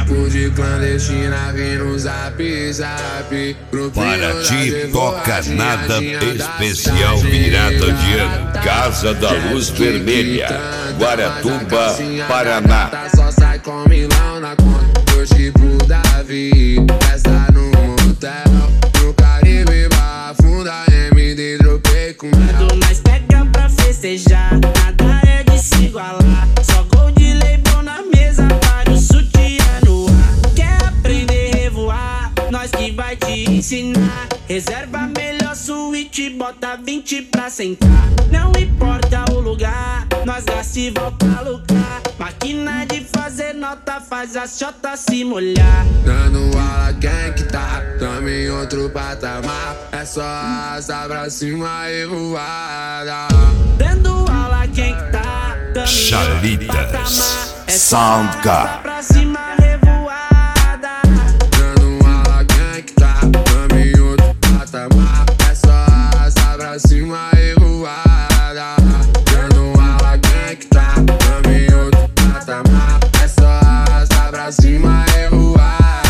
Papo de clandestina, vem no zap, zap. Para ti toca nada especial virada de ano. Casa da Luz Vermelha, Guaratuba, Paraná. Só sai com milão na conta, eu tipo Davi. Festa no motel, no Caribe, Barra Funda, MD, dropei com mel. Nós pega pra festejar, nada é de se igualar. Só gol de leibão na mesa, vários sutiã no ar. Quer aprender a revoar? Nós que vai te ensinar. Reserva melhor suíte, bota 20 pra sentar. Não importa o lugar, nós gasta e volta a lucrar. Máquina de fazer nota, faz a chota se molhar. Dando aula quem que tá, tamo em outro patamar. É só arrastar pra cima e voada. Dando aula quem que tá, tamo Chalitas, em outro patamar. É só Soundcar. arrastar pra cima revoada. Dando aula quem que tá, tamo em outro patamar. É só arrastar pra cima e voada. Dando aula quem que tá, tamo em outro patamar. É só arrastar pra cima e voada.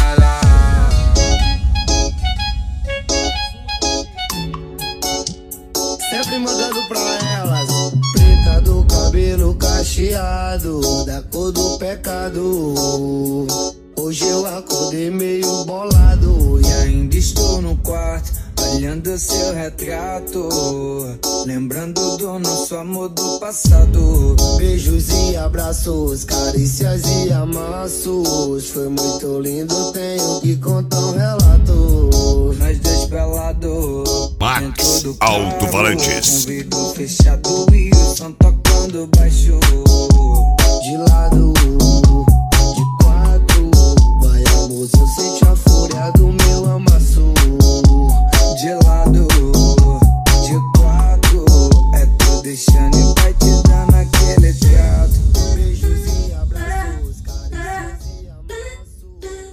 Sempre mandando pra elas. Preta do cabelo cacheado, da cor do pecado. Hoje eu acordei meio bolado e ainda estou no quarto, olhando seu retrato, lembrando do nosso amor do passado. Beijos e abraços, carícias e amassos. Foi muito lindo, tenho que contar um relato. Nós dois pelados, Max Alto-Falantes. com vidro fechado e o som tocando baixo. De lado, de quatro, vai amor, eu sente a fúria do meu amasso. De lado, de quatro, é tu deixando e vai te dar naquele teatro. Beijos e abraços, carícias e amassos.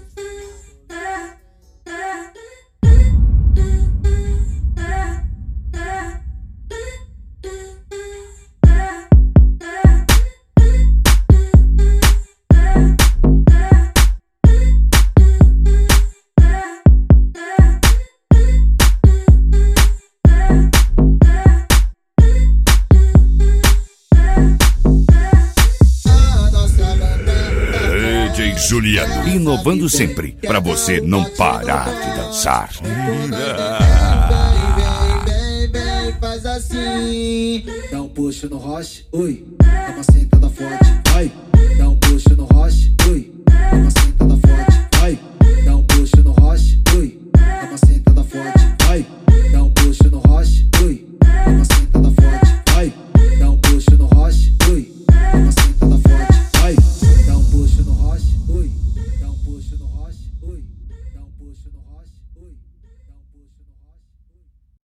DJ Juliano, inovando sempre, pra você não parar de dançar. Vem, faz assim. Dá um push no roche, ui, dá uma sentada forte, vai. Dá um push no roche, ui, dá uma sentada forte.